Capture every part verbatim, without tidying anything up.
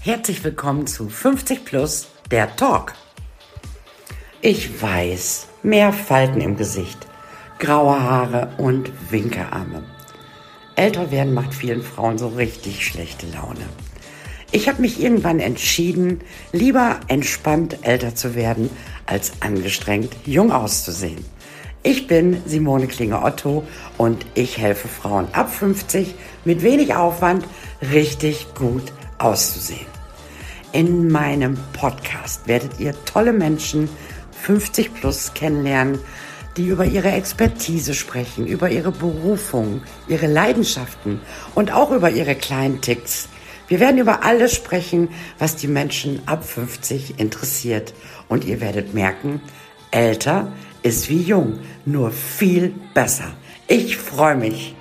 Herzlich willkommen zu fünfzig plus, der Talk. Ich weiß, mehr Falten im Gesicht, graue Haare und Winkearme. Älter werden macht vielen Frauen so richtig schlechte Laune. Ich habe mich irgendwann entschieden, lieber entspannt älter zu werden, als angestrengt jung auszusehen. Ich bin Simone Klinge-Otto und ich helfe Frauen ab fünfzig mit wenig Aufwand richtig gut auszusehen. In meinem Podcast werdet ihr tolle Menschen fünfzig plus kennenlernen, die über ihre Expertise sprechen, über ihre Berufung, ihre Leidenschaften und auch über ihre kleinen Ticks. Wir werden über alles sprechen, was die Menschen ab fünfzig interessiert. Und ihr werdet merken, älter ist wie jung, nur viel besser. Ich freue mich.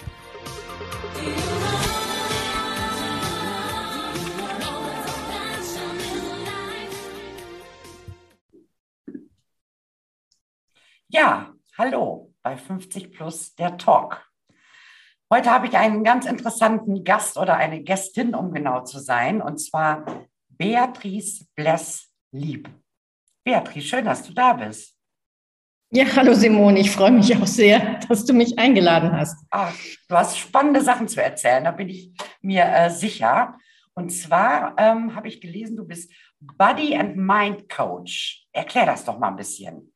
Ja, hallo bei fünfzig plus, der Talk. Heute habe ich einen ganz interessanten Gast oder eine Gästin, um genau zu sein, und zwar Beatrice Bless-Lieb. Beatrice, schön, dass du da bist. Ja, hallo Simone, ich freue mich auch sehr, dass du mich eingeladen hast. Ach, du hast spannende Sachen zu erzählen, da bin ich mir äh, sicher. Und zwar ähm, habe ich gelesen, du bist Body and Mind Coach. Erklär das doch mal ein bisschen.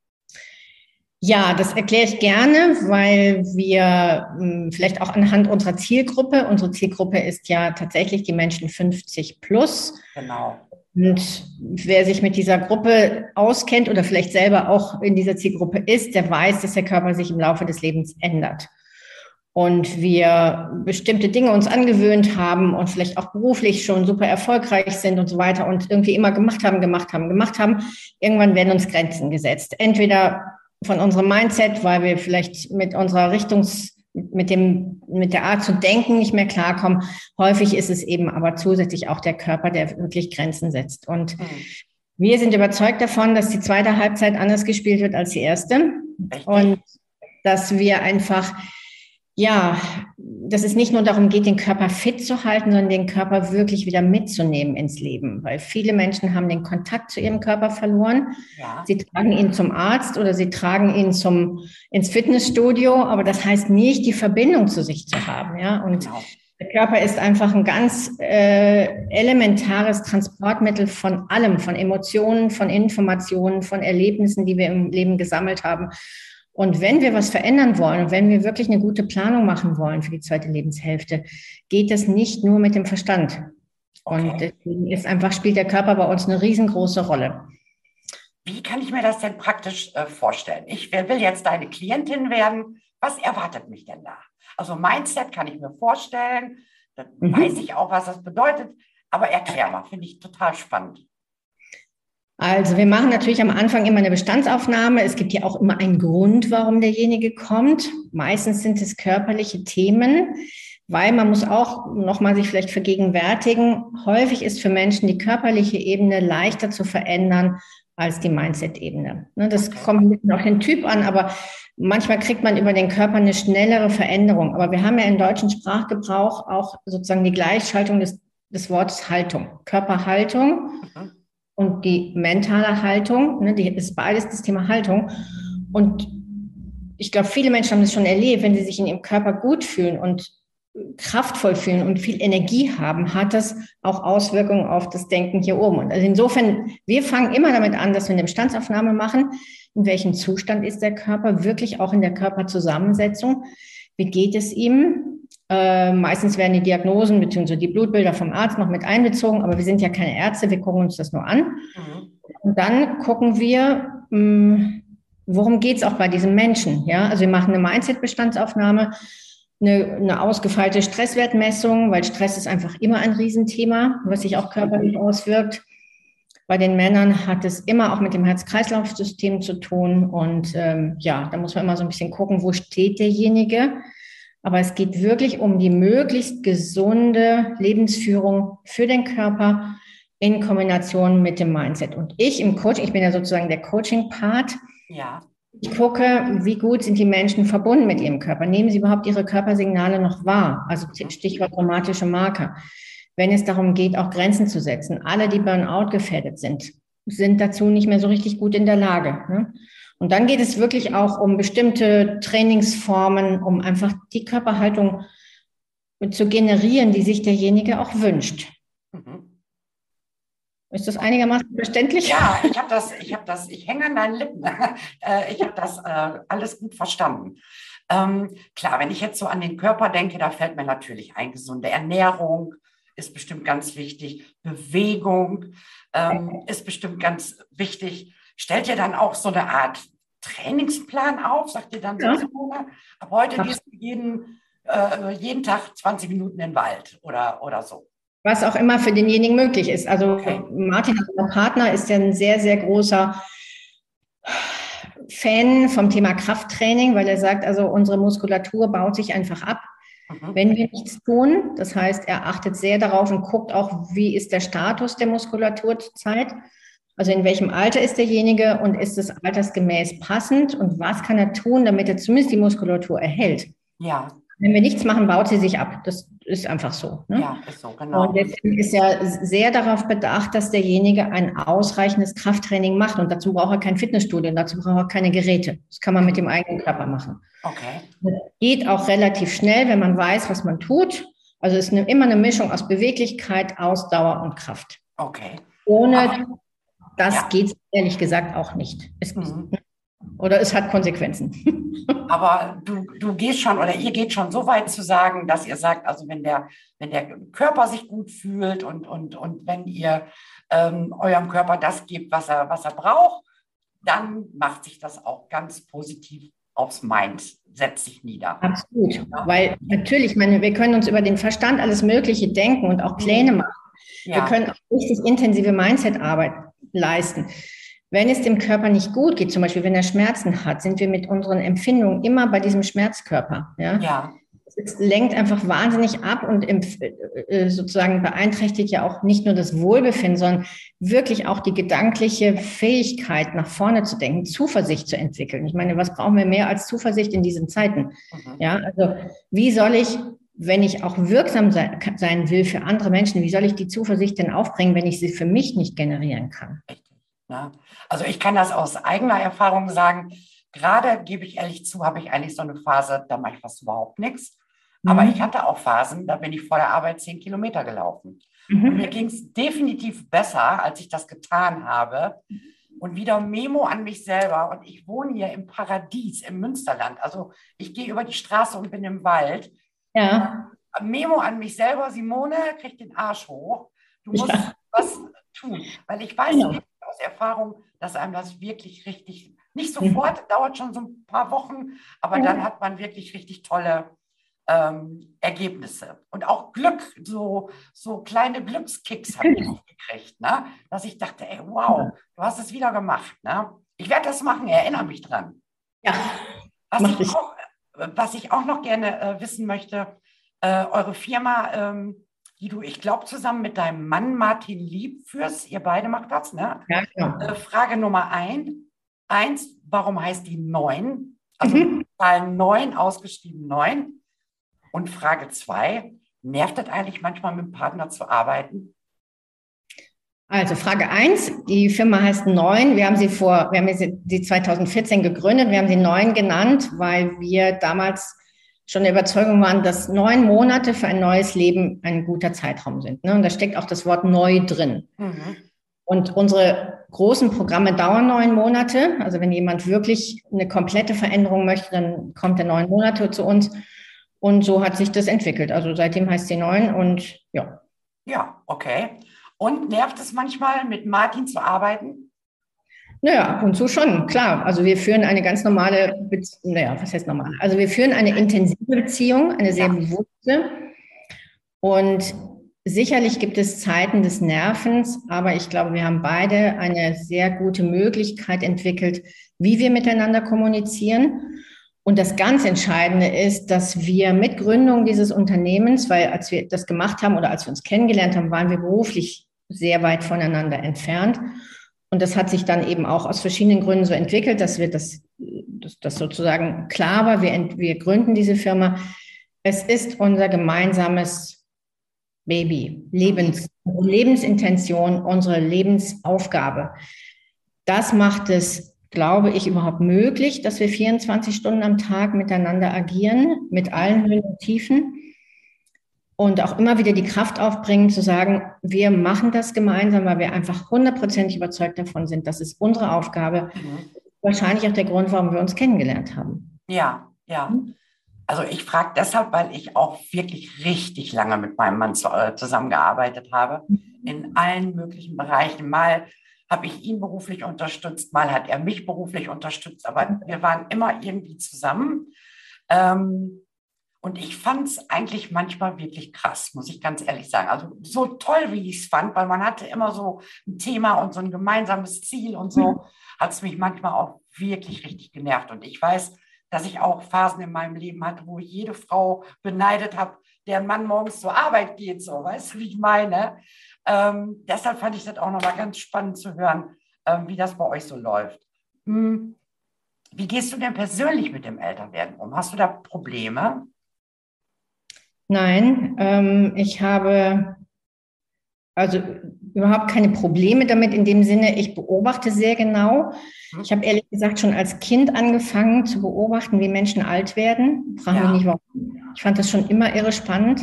Ja, das erkläre ich gerne, weil wir mh, vielleicht auch anhand unserer Zielgruppe, unsere Zielgruppe ist ja tatsächlich die Menschen fünfzig plus. Genau. Und wer sich mit dieser Gruppe auskennt oder vielleicht selber auch in dieser Zielgruppe ist, der weiß, dass der Körper sich im Laufe des Lebens ändert. Und wir bestimmte Dinge uns angewöhnt haben und vielleicht auch beruflich schon super erfolgreich sind und so weiter und irgendwie immer gemacht haben, gemacht haben, gemacht haben. Irgendwann werden uns Grenzen gesetzt. Entweder von unserem Mindset, weil wir vielleicht mit unserer Richtungs, mit dem, mit der Art zu denken nicht mehr klarkommen. Häufig ist es eben aber zusätzlich auch der Körper, der wirklich Grenzen setzt. Und mhm. wir sind überzeugt davon, dass die zweite Halbzeit anders gespielt wird als die erste. Richtig. Und dass wir einfach, ja, dass es nicht nur darum geht, den Körper fit zu halten, sondern den Körper wirklich wieder mitzunehmen ins Leben. Weil viele Menschen haben den Kontakt zu ihrem Körper verloren. Ja. Sie tragen ihn zum Arzt oder sie tragen ihn zum, ins Fitnessstudio, aber das heißt nicht, die Verbindung zu sich zu haben. Ja? Und genau. Der Körper ist einfach ein ganz äh, elementares Transportmittel von allem, von Emotionen, von Informationen, von Erlebnissen, die wir im Leben gesammelt haben. Und wenn wir was verändern wollen und wenn wir wirklich eine gute Planung machen wollen für die zweite Lebenshälfte, geht das nicht nur mit dem Verstand. Okay. Und deswegen ist einfach, spielt der Körper bei uns eine riesengroße Rolle. Wie kann ich mir das denn praktisch äh, vorstellen? Ich will jetzt deine Klientin werden. Was erwartet mich denn da? Also Mindset kann ich mir vorstellen. Dann mhm. weiß ich auch, was das bedeutet. Aber erklär mal, finde ich total spannend. Also wir machen natürlich am Anfang immer eine Bestandsaufnahme. Es gibt ja auch immer einen Grund, warum derjenige kommt. Meistens sind es körperliche Themen, weil man muss auch nochmal sich vielleicht vergegenwärtigen, häufig ist für Menschen die körperliche Ebene leichter zu verändern als die Mindset-Ebene. Das kommt ein bisschen auf den Typ an, aber manchmal kriegt man über den Körper eine schnellere Veränderung. Aber wir haben ja im deutschen Sprachgebrauch auch sozusagen die Gleichschaltung des, des Wortes Haltung, Körperhaltung. Mhm. Und die mentale Haltung, ne, die ist beides das Thema Haltung. Und ich glaube, viele Menschen haben das schon erlebt, wenn sie sich in ihrem Körper gut fühlen und kraftvoll fühlen und viel Energie haben, hat das auch Auswirkungen auf das Denken hier oben. Und also insofern, wir fangen immer damit an, dass wir eine Bestandsaufnahme machen. In welchem Zustand ist der Körper? Wirklich auch in der Körperzusammensetzung. Wie geht es ihm? Äh, meistens werden die Diagnosen bzw. die Blutbilder vom Arzt noch mit einbezogen, aber wir sind ja keine Ärzte, wir gucken uns das nur an. Mhm. Und dann gucken wir, mh, worum geht es auch bei diesem Menschen. Ja? Also wir machen eine Mindset-Bestandsaufnahme, eine, eine ausgefeilte Stresswertmessung, weil Stress ist einfach immer ein Riesenthema, was sich auch körperlich auswirkt. Bei den Männern hat es immer auch mit dem Herz-Kreislauf-System zu tun. Und ähm, ja, da muss man immer so ein bisschen gucken, wo steht derjenige. Aber es geht wirklich um die möglichst gesunde Lebensführung für den Körper in Kombination mit dem Mindset. Und ich im Coaching, ich bin ja sozusagen der Coaching-Part. Ja. Ich gucke, wie gut sind die Menschen verbunden mit ihrem Körper. Nehmen sie überhaupt ihre Körpersignale noch wahr? Also Stichwort somatische Marker. wenn es darum geht, auch Grenzen zu setzen. Alle, die Burnout gefährdet sind, sind dazu nicht mehr so richtig gut in der Lage. Ne? Und dann geht es wirklich auch um bestimmte Trainingsformen, um einfach die Körperhaltung zu generieren, die sich derjenige auch wünscht. Mhm. Ist das einigermaßen verständlich? Ja, ich habe das, ich habe das, ich hänge an deinen Lippen. Ich habe das äh, alles gut verstanden. Ähm, klar, wenn ich jetzt so an den Körper denke, da fällt mir natürlich ein, gesunde Ernährung ist bestimmt ganz wichtig. Bewegung ähm, ist bestimmt ganz wichtig. Stellt ihr dann auch so eine Art Trainingsplan auf? Sagt ihr dann, ja. so, ab heute gehst du jeden, äh, jeden Tag zwanzig Minuten in den Wald oder, oder so? Was auch immer für denjenigen möglich ist. Also okay. Martin, unser Partner, ist ja ein sehr, sehr großer Fan vom Thema Krafttraining, weil er sagt, also unsere Muskulatur baut sich einfach ab, mhm. wenn wir nichts tun. Das heißt, er achtet sehr darauf und guckt auch, wie ist der Status der Muskulatur zurzeit. Also in welchem Alter ist derjenige und ist es altersgemäß passend und was kann er tun, damit er zumindest die Muskulatur erhält. Ja. Wenn wir nichts machen, baut sie sich ab. Das ist einfach so. Ne? Ja, ist so, genau. Und deswegen ist er sehr darauf bedacht, dass derjenige ein ausreichendes Krafttraining macht. Und dazu braucht er kein Fitnessstudio, dazu braucht er keine Geräte. Das kann man mit dem eigenen Körper machen. Okay. Das geht auch relativ schnell, wenn man weiß, was man tut. Also es ist eine, immer eine Mischung aus Beweglichkeit, Ausdauer und Kraft. Okay. Ohne Ach, das ja. geht es ehrlich gesagt auch nicht. Es, mhm. Oder es hat Konsequenzen. Aber du, du gehst schon oder ihr geht schon so weit zu sagen, dass ihr sagt, also wenn der, wenn der Körper sich gut fühlt und, und, und wenn ihr ähm, eurem Körper das gebt, was er, was er braucht, dann macht sich das auch ganz positiv aufs Mind, setzt sich nieder. Absolut, ja. Weil natürlich, meine, wir können uns über den Verstand alles Mögliche denken und auch Pläne machen. Ja. Wir können auch richtig intensive Mindset-Arbeit leisten. Wenn es dem Körper nicht gut geht, zum Beispiel wenn er Schmerzen hat, sind wir mit unseren Empfindungen immer bei diesem Schmerzkörper. Ja. ja. Es lenkt einfach wahnsinnig ab und sozusagen beeinträchtigt ja auch nicht nur das Wohlbefinden, sondern wirklich auch die gedankliche Fähigkeit, nach vorne zu denken, Zuversicht zu entwickeln. Ich meine, was brauchen wir mehr als Zuversicht in diesen Zeiten? Mhm. Ja, also wie soll ich, wenn ich auch wirksam sein, sein will für andere Menschen, wie soll ich die Zuversicht denn aufbringen, wenn ich sie für mich nicht generieren kann? Ja, also ich kann das aus eigener Erfahrung sagen, gerade, gebe ich ehrlich zu, habe ich eigentlich so eine Phase, da mache ich fast überhaupt nichts. Mhm. Aber ich hatte auch Phasen, da bin ich vor der Arbeit zehn Kilometer gelaufen. Mhm. Und mir ging es definitiv besser, als ich das getan habe. Und wieder Memo an mich selber. Und ich wohne hier im Paradies, im Münsterland. Also ich gehe über die Straße und bin im Wald. Ja. Memo an mich selber, Simone, krieg den Arsch hoch. Du musst ja. was tun. Weil ich weiß genau. aus Erfahrung, dass einem das wirklich richtig, nicht sofort, mhm. dauert schon so ein paar Wochen, aber ja. dann hat man wirklich richtig tolle ähm, Ergebnisse. Und auch Glück, so, so kleine Glückskicks habe ich auch gekriegt, ne? Dass ich dachte, ey, wow, du hast es wieder gemacht. Ne? Ich werde das machen, erinnere mich dran. Ja, was, ich ich. Auch, was ich auch noch gerne äh, wissen möchte, äh, eure Firma, ähm, die du, ich glaube, zusammen mit deinem Mann Martin Lieb führst, ihr beide macht das, ne? Ja, genau. Äh, Frage Nummer ein, eins, warum heißt die neun? Also mhm. Zahl neun, ausgeschrieben neun. Und Frage zwei, nervt das eigentlich manchmal mit dem Partner zu arbeiten? Also Frage eins, die Firma heißt neun. Wir haben sie vor, wir haben sie zweitausendvierzehn gegründet. Wir haben sie neun genannt, weil wir damals schon der Überzeugung waren, dass neun Monate für ein neues Leben ein guter Zeitraum sind. Und da steckt auch das Wort neu drin. Mhm. Und unsere großen Programme dauern neun Monate. Also wenn jemand wirklich eine komplette Veränderung möchte, dann kommt er neun Monate zu uns. Und so hat sich das entwickelt. Also seitdem heißt sie neun und ja. Ja, okay. Und nervt es manchmal, mit Martin zu arbeiten? Naja, ab und zu schon, klar. Also wir führen eine ganz normale, Beziehung, naja, was heißt normal? Also wir führen eine intensive Beziehung, eine sehr ja. bewusste. Und sicherlich gibt es Zeiten des Nervens, aber ich glaube, wir haben beide eine sehr gute Möglichkeit entwickelt, wie wir miteinander kommunizieren. Und das ganz Entscheidende ist, dass wir mit Gründung dieses Unternehmens, weil als wir das gemacht haben oder als wir uns kennengelernt haben, waren wir beruflich sehr weit voneinander entfernt. Und das hat sich dann eben auch aus verschiedenen Gründen so entwickelt, dass wir das, dass das sozusagen klar war, wir, wir gründen diese Firma. Es ist unser gemeinsames Baby, Lebens, Lebensintention, unsere Lebensaufgabe. Das macht es, glaube ich, überhaupt möglich, dass wir vierundzwanzig Stunden am Tag miteinander agieren, mit allen Höhen und Tiefen. Und auch immer wieder die Kraft aufbringen, zu sagen, wir machen das gemeinsam, weil wir einfach hundertprozentig überzeugt davon sind, das ist unsere Aufgabe. Mhm. Wahrscheinlich auch der Grund, warum wir uns kennengelernt haben. Ja, ja. Also ich frage deshalb, weil ich auch wirklich richtig lange mit meinem Mann zu, äh, zusammengearbeitet habe, in allen möglichen Bereichen. Mal habe ich ihn beruflich unterstützt, mal hat er mich beruflich unterstützt, aber wir waren immer irgendwie zusammen. Ähm, und ich fand es eigentlich manchmal wirklich krass, muss ich ganz ehrlich sagen. Also so toll, wie ich es fand, weil man hatte immer so ein Thema und so ein gemeinsames Ziel und so, hat es mich manchmal auch wirklich richtig genervt. Und ich weiß, dass ich auch Phasen in meinem Leben hatte, wo ich jede Frau beneidet habe, deren Mann morgens zur Arbeit geht, so, weißt du, wie ich meine? Ähm, deshalb fand ich das auch nochmal ganz spannend zu hören, ähm, wie das bei euch so läuft. Hm. Wie gehst du denn persönlich mit dem Älterwerden um? Hast du da Probleme? Nein, ähm, ich habe also überhaupt keine Probleme damit in dem Sinne, ich beobachte sehr genau. Ich habe ehrlich gesagt schon als Kind angefangen zu beobachten, wie Menschen alt werden. Fragen mich Ja. nicht warum. Ich fand das schon immer irre spannend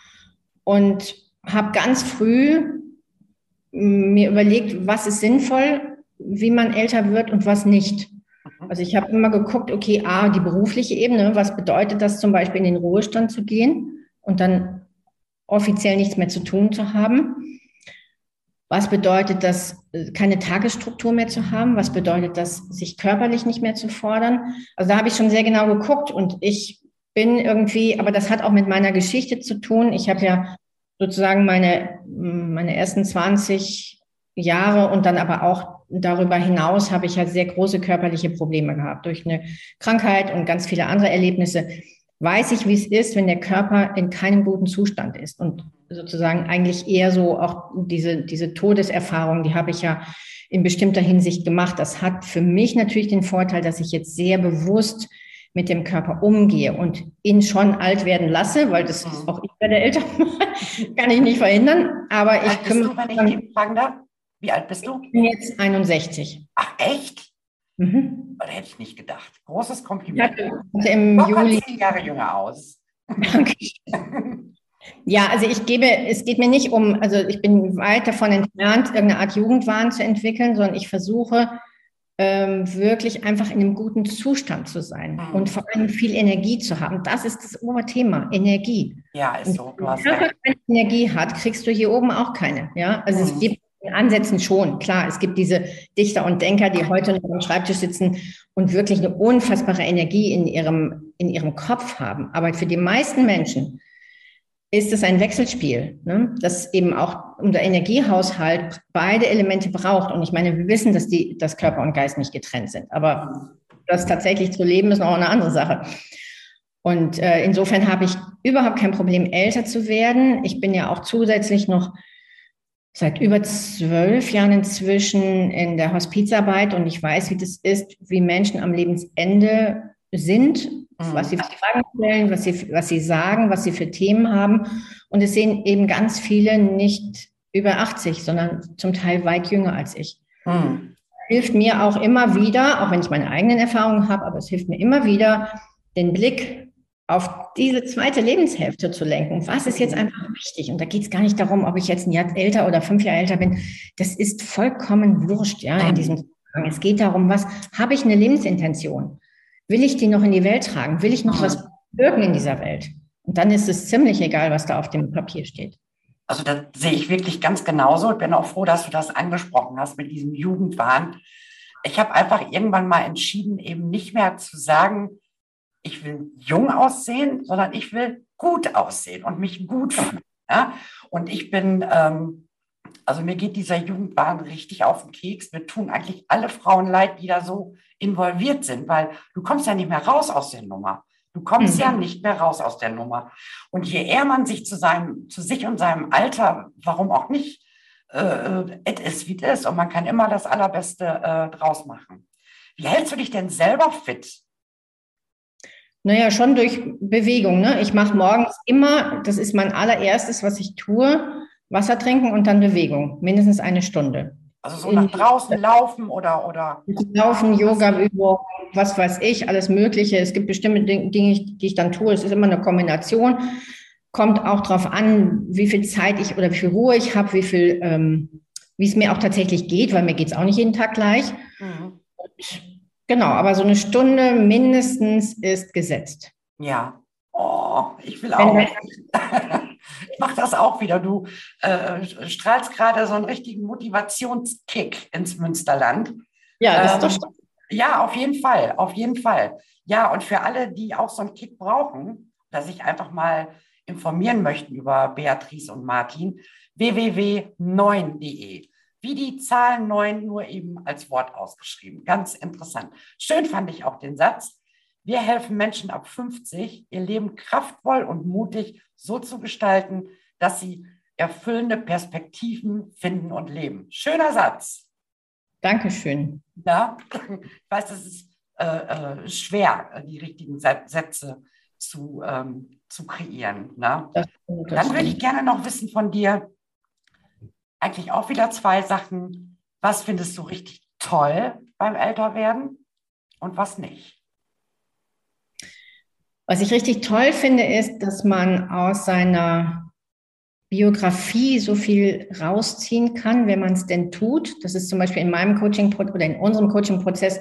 und habe ganz früh mir überlegt, was ist sinnvoll, wie man älter wird und was nicht. Also ich habe immer geguckt, okay, A, die berufliche Ebene, was bedeutet das zum Beispiel in den Ruhestand zu gehen und dann offiziell nichts mehr zu tun zu haben? Was bedeutet das, keine Tagesstruktur mehr zu haben? Was bedeutet das, sich körperlich nicht mehr zu fordern? Also da habe ich schon sehr genau geguckt und ich bin irgendwie, aber das hat auch mit meiner Geschichte zu tun. Ich habe ja sozusagen meine, meine ersten zwanzig Jahre und dann aber auch darüber hinaus habe ich ja sehr große körperliche Probleme gehabt. Durch eine Krankheit und ganz viele andere Erlebnisse weiß ich, wie es ist, wenn der Körper in keinem guten Zustand ist. Und sozusagen eigentlich eher so auch diese, diese Todeserfahrung, die habe ich ja in bestimmter Hinsicht gemacht. Das hat für mich natürlich den Vorteil, dass ich jetzt sehr bewusst mit dem Körper umgehe und ihn schon alt werden lasse, weil das ist auch ich werde älter, kann ich nicht verhindern. Aber Wie alt ich bist kümmere du, wenn ich mich. dich fragen darf? Wie alt bist du? Ich bin jetzt einundsechzig. Ach, echt? Mhm. Da hätte ich nicht gedacht. Großes Ich Kompliment. hatte hatte im Locker Juli. zehn Jahre jünger aus. Danke. Ja, also ich gebe, es geht mir nicht um, also ich bin weit davon entfernt, irgendeine Art Jugendwahn zu entwickeln, sondern ich versuche ähm, wirklich einfach in einem guten Zustand zu sein und vor allem viel Energie zu haben. Das ist das Oberthema, Energie. Ja, ist Und so. Du wenn hast der Körper recht. keine Energie hat, kriegst du hier oben auch keine. Ja, also es Mhm. gibt in Ansätzen schon. Klar, es gibt diese Dichter und Denker, die heute noch am Schreibtisch sitzen und wirklich eine unfassbare Energie in ihrem, in ihrem Kopf haben. Aber für die meisten Menschen ist es ein Wechselspiel, ne? Das eben auch unser Energiehaushalt beide Elemente braucht. Und ich meine, wir wissen, dass die, dass Körper und Geist nicht getrennt sind. Aber das tatsächlich zu leben, ist noch eine andere Sache. Und äh, insofern habe ich überhaupt kein Problem, älter zu werden. Ich bin ja auch zusätzlich noch seit über zwölf Jahren inzwischen in der Hospizarbeit und ich weiß, wie das ist, wie Menschen am Lebensende sind, was sie für Fragen stellen, was sie, was sie sagen, was sie für Themen haben. Und es sehen eben ganz viele nicht über achtzig, sondern zum Teil weit jünger als ich. Mhm. Hilft mir auch immer wieder, auch wenn ich meine eigenen Erfahrungen habe, aber es hilft mir immer wieder, den Blick auf diese zweite Lebenshälfte zu lenken. Was ist jetzt einfach wichtig? Und da geht es gar nicht darum, ob ich jetzt ein Jahr älter oder fünf Jahre älter bin. Das ist vollkommen wurscht, ja, in diesem Zusammenhang. Es geht darum, was habe ich eine Lebensintention? Will ich die noch in die Welt tragen? Will ich noch was wirken in dieser Welt? Und dann ist es ziemlich egal, was da auf dem Papier steht. Also das sehe ich wirklich ganz genauso. Ich bin auch froh, dass du das angesprochen hast mit diesem Jugendwahn. Ich habe einfach irgendwann mal entschieden, eben nicht mehr zu sagen, ich will jung aussehen, sondern ich will gut aussehen und mich gut fühlen. Ja? Und ich bin, ähm, also mir geht dieser Jugendwahn richtig auf den Keks. Wir tun eigentlich alle Frauen leid, die da so involviert sind, weil du kommst ja nicht mehr raus aus der Nummer. Du kommst ja nicht mehr raus aus der Nummer. Und je eher man sich zu seinem, zu sich und seinem Alter, warum auch nicht, äh, it is wie es ist. Und man kann immer das Allerbeste äh, draus machen. Wie hältst du dich denn selber fit? Naja, schon durch Bewegung. Ne? Ich mache morgens immer, das ist mein allererstes, was ich tue, Wasser trinken und dann Bewegung, mindestens eine Stunde. Also so nach In draußen laufen oder, oder Laufen, Yoga-Übungen, was weiß ich, alles Mögliche. Es gibt bestimmte Dinge, die ich dann tue. Es ist immer eine Kombination. Kommt auch darauf an, wie viel Zeit ich oder wie viel Ruhe ich habe, wie viel, ähm, wie es mir auch tatsächlich geht, weil mir geht es auch nicht jeden Tag gleich. Mhm. Und genau, aber so eine Stunde mindestens ist gesetzt. Ja. Oh, ich will Wenn auch. das, Ich mache das auch wieder. Du äh, strahlst gerade so einen richtigen Motivationskick ins Münsterland. ja, das ist doch Ähm, schön. ja, auf jeden Fall, auf jeden Fall. Ja, und für alle, die auch so einen Kick brauchen, dass sich einfach mal informieren möchten über Beatrice und Martin, w w w punkt neun punkt de. Wie die Zahl neun, nur eben als Wort ausgeschrieben. Ganz interessant. Schön fand ich auch den Satz. Wir helfen Menschen ab fünfzig, ihr Leben kraftvoll und mutig so zu gestalten, dass sie erfüllende Perspektiven finden und leben. Schöner Satz. Dankeschön. Ja, ich weiß, das ist äh, äh, schwer, die richtigen Sätze zu, ähm, zu kreieren. Ne? Das, das Dann würde ich stimmt. gerne noch wissen von dir, eigentlich auch wieder zwei Sachen. Was findest du richtig toll beim Älterwerden und was nicht? Was ich richtig toll finde, ist, dass man aus seiner Biografie so viel rausziehen kann, wenn man es denn tut. Das ist zum Beispiel in meinem Coaching oder in unserem Coaching-Prozess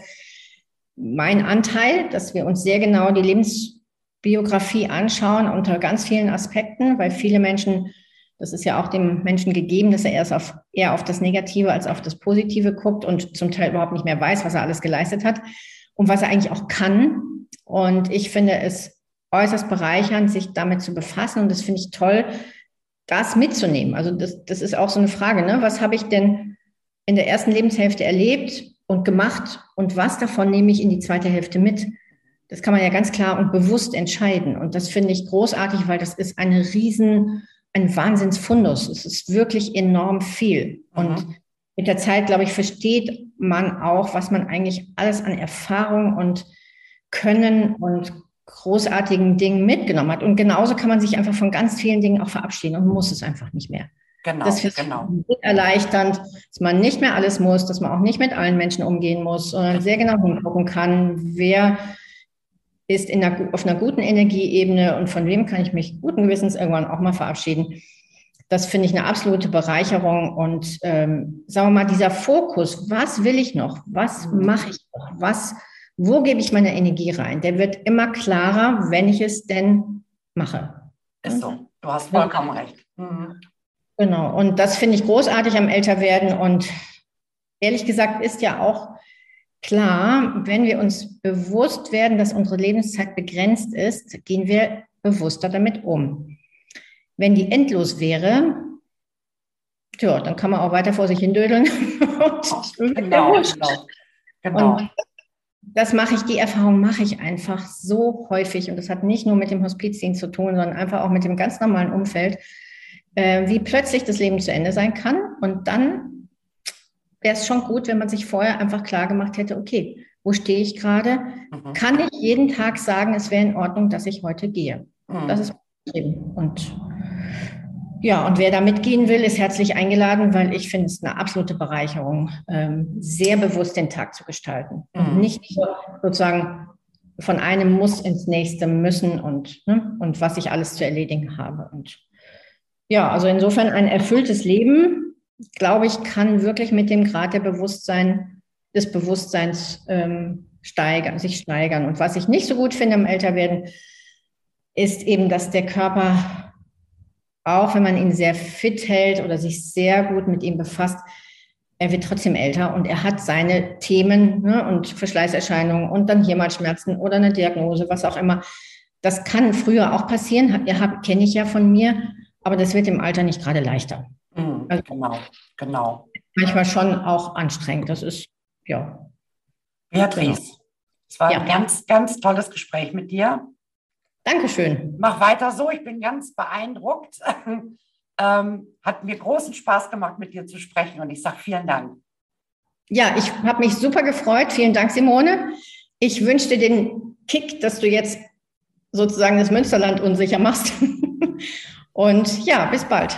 mein Anteil, dass wir uns sehr genau die Lebensbiografie anschauen unter ganz vielen Aspekten, weil viele Menschen, das ist ja auch dem Menschen gegeben, dass er erst auf, eher auf das Negative als auf das Positive guckt und zum Teil überhaupt nicht mehr weiß, was er alles geleistet hat und was er eigentlich auch kann. Und ich finde es äußerst bereichernd, sich damit zu befassen. Und das finde ich toll, das mitzunehmen. Also das, das ist auch so eine Frage, ne? Was habe ich denn in der ersten Lebenshälfte erlebt und gemacht und was davon nehme ich in die zweite Hälfte mit? Das kann man ja ganz klar und bewusst entscheiden. Und das finde ich großartig, weil das ist eine riesen, ein Wahnsinnsfundus. Es ist wirklich enorm viel. Mhm. Und mit der Zeit, glaube ich, versteht man auch, was man eigentlich alles an Erfahrung und Können und großartigen Dingen mitgenommen hat. Und genauso kann man sich einfach von ganz vielen Dingen auch verabschieden und muss es einfach nicht mehr. Genau, das ist genau. erleichternd, dass man nicht mehr alles muss, dass man auch nicht mit allen Menschen umgehen muss, sondern sehr genau hingucken kann, wer ist in einer, auf einer guten Energieebene und von wem kann ich mich guten Gewissens irgendwann auch mal verabschieden. Das finde ich eine absolute Bereicherung. Und ähm, sagen wir mal, dieser Fokus, was will ich noch? Was mache ich noch? Was Wo gebe ich meine Energie rein? Der wird immer klarer, wenn ich es denn mache. Ist so. Du hast vollkommen recht. Mhm. Genau. Und das finde ich großartig am Älterwerden. Und ehrlich gesagt ist ja auch klar, wenn wir uns bewusst werden, dass unsere Lebenszeit begrenzt ist, gehen wir bewusster damit um. Wenn die endlos wäre, tja, dann kann man auch weiter vor sich hindödeln. Und genau, genau, genau. Und das mache ich, die Erfahrung mache ich einfach so häufig und das hat nicht nur mit dem Hospizdienst zu tun, sondern einfach auch mit dem ganz normalen Umfeld, äh, wie plötzlich das Leben zu Ende sein kann. Und dann wäre es schon gut, wenn man sich vorher einfach klar gemacht hätte, okay, wo stehe ich gerade? Mhm. Kann ich jeden Tag sagen, es wäre in Ordnung, dass ich heute gehe? Mhm. Das ist eben. Und ja, und wer da mitgehen will, ist herzlich eingeladen, weil ich finde es eine absolute Bereicherung, ähm, sehr bewusst den Tag zu gestalten. Mhm. Und nicht so sozusagen von einem Muss ins nächste müssen und, ne, und was ich alles zu erledigen habe. Und ja, also insofern ein erfülltes Leben, glaube ich, kann wirklich mit dem Grad der Bewusstsein, des Bewusstseins ähm, steigern, sich steigern. Und was ich nicht so gut finde am Älterwerden, ist eben, dass der Körper, auch wenn man ihn sehr fit hält oder sich sehr gut mit ihm befasst, er wird trotzdem älter und er hat seine Themen, ne, und Verschleißerscheinungen und dann hier mal Schmerzen oder eine Diagnose, was auch immer. Das kann früher auch passieren, kenne ich ja von mir, aber das wird im Alter nicht gerade leichter. Mhm, also, genau, genau. Manchmal schon auch anstrengend, das ist, ja. Beatrice, genau. Es war ja. ein ganz, ganz tolles Gespräch mit dir. Dankeschön. Mach weiter so, ich bin ganz beeindruckt. ähm, hat mir großen Spaß gemacht, mit dir zu sprechen und ich sage vielen Dank. Ja, ich habe mich super gefreut. Vielen Dank, Simone. Ich wünsche dir den Kick, dass du jetzt sozusagen das Münsterland unsicher machst. Und ja, bis bald.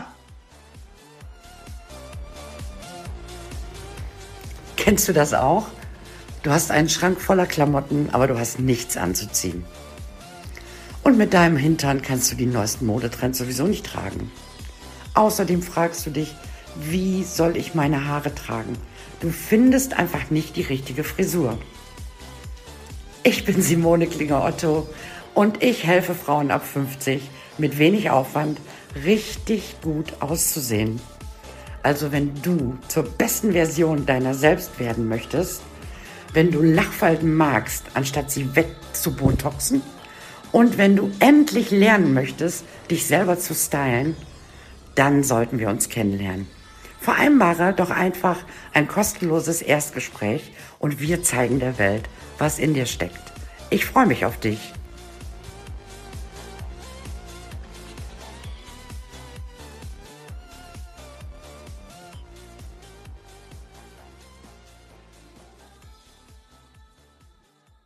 Kennst du das auch? Du hast einen Schrank voller Klamotten, aber du hast nichts anzuziehen. Und mit deinem Hintern kannst du die neuesten Modetrends sowieso nicht tragen. Außerdem fragst du dich, wie soll ich meine Haare tragen? Du findest einfach nicht die richtige Frisur. Ich bin Simone Klinger-Otto und ich helfe Frauen ab fünfzig mit wenig Aufwand richtig gut auszusehen. Also wenn du zur besten Version deiner selbst werden möchtest, wenn du Lachfalten magst, anstatt sie wegzubotoxen, und wenn du endlich lernen möchtest, dich selber zu stylen, dann sollten wir uns kennenlernen. Vereinbare doch einfach ein kostenloses Erstgespräch und wir zeigen der Welt, was in dir steckt. Ich freue mich auf dich.